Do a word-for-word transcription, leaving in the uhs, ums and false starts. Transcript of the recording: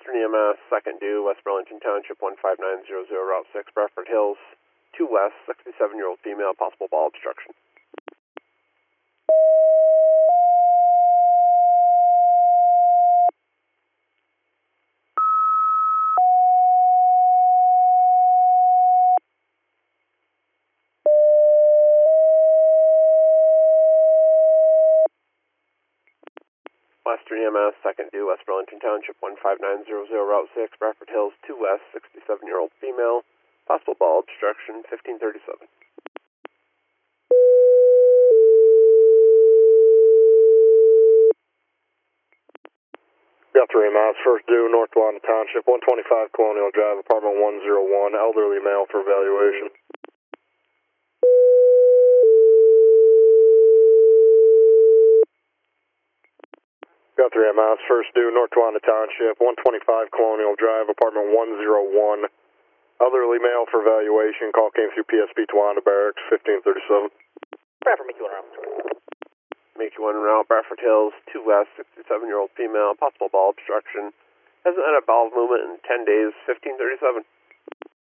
Western E M S, second due, West Burlington Township, one five nine zero zero, Route six, Bradford Hills, two west, sixty-seven-year-old female, possible ball obstruction. Western E M S, second due, West Burlington Township, one five nine zero zero, Route six, Bradford Hills, two west, sixty-seven-year-old female, possible ball obstruction, fifteen thirty-seven. Got three miles, first due, North Wanda Township, one twenty-five Colonial Drive, apartment one oh one, elderly male for evaluation. Got three miles, first due, North Wanda Township, one twenty-five Colonial Drive, apartment one oh one, elderly male for evaluation. Call came through P S B Towanda Barracks, fifteen thirty-seven. Bradford, make you one around. Make you one route, Bradford Hills, two west, sixty-seven-year-old female, possible ball obstruction. Hasn't had a bowel movement in ten days, fifteen thirty-seven.